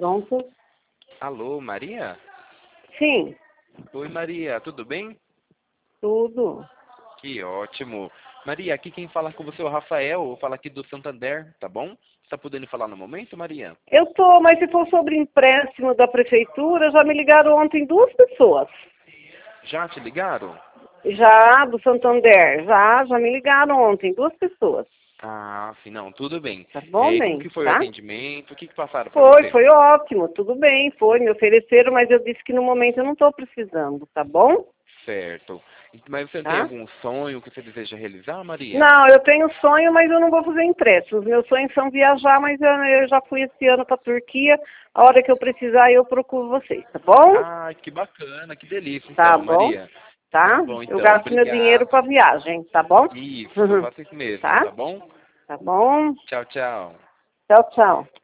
Pronto? Alô, Maria? Sim, Oi, Maria, tudo bem? tudo. Que ótimo. Maria, aqui quem fala com você é o Rafael, eu falo aqui do Santander, tá bom? Você tá podendo falar no momento, Maria? Eu tô, mas se for sobre empréstimo da prefeitura, já me ligaram ontem duas pessoas. Já te ligaram? Já, do Santander, já me ligaram ontem, duas pessoas. Ah, sim, não, tudo bem. Tá bom, E como bem, que foi o tá? atendimento? O que passaram para Foi, você? foi ótimo, tudo bem, foi, me ofereceram, mas eu disse que no momento eu não estou precisando, tá bom? Certo. Mas você tem Tá? algum sonho que você deseja realizar, Maria? Não, eu tenho sonho, mas eu não vou fazer empréstimo. Os meus sonhos são viajar, mas eu já fui esse ano para a Turquia. A hora que eu precisar, eu procuro vocês, tá bom? Ah, que bacana, que delícia Tá então, bom, Maria. Tá tá? bom Eu então, gasto meu dinheiro obrigado. para viagem, tá bom? Isso, faça isso mesmo, Tá? tá bom? Tá bom? Tchau, tchau. Tchau, tchau.